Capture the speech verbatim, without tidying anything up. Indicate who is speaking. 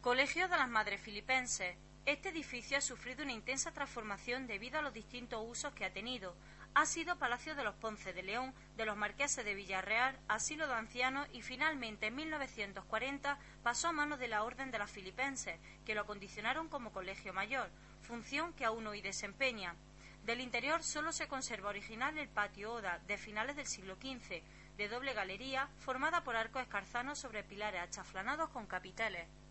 Speaker 1: Colegio de las Madres Filipenses. Este edificio ha sufrido una intensa transformación debido a los distintos usos que ha tenido. Ha sido Palacio de los Ponce de León, de los Marqueses de Villarreal, asilo de ancianos y finalmente en mil novecientos cuarenta pasó a manos de la Orden de las Filipenses, que lo acondicionaron como colegio mayor, función que aún hoy desempeña. Del interior solo se conserva original el patio Oda, de finales del siglo quince, de doble galería, formada por arcos escarzanos sobre pilares achaflanados con capiteles.